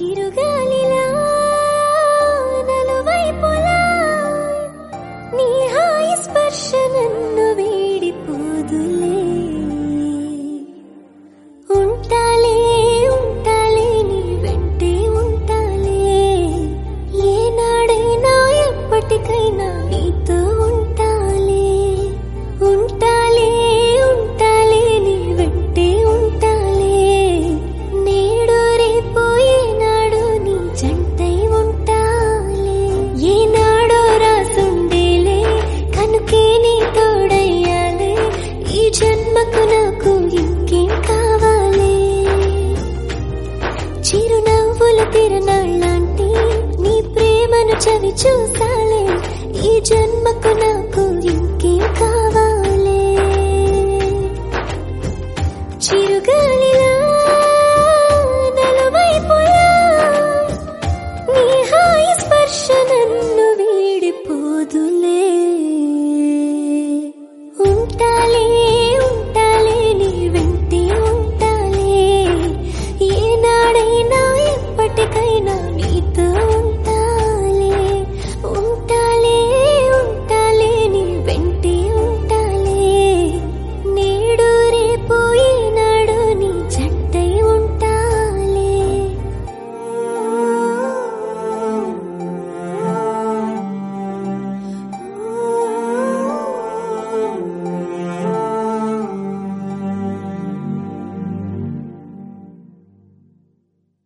చిరుగాలిలా నలువైపులా నీ హాయి స్పర్శ నన్ను వీడిపోదులే. ఉంటాలే ఉంటాలే నీ వెంటే ఉంటాలే, ఏనాడైనా ఎప్పటికైనా నీతో ఉంటాలే. ఉంటాలే ఉంటాలే నీ వెంటే ఉంటాలే, నేడు రేపు ఏనాడు నీ జంటై ఉంటాలే. ఏనాడో రాసుండేలే కనుకే నీ తోడయ్యాలే, ఈ జన్మకు నాకు ఇంకేం కావాలే. చిరునవ్వుల తిరునాళ్ళంటే నీ ప్రేమను చవి చూసాలే, ఈ జన్మకు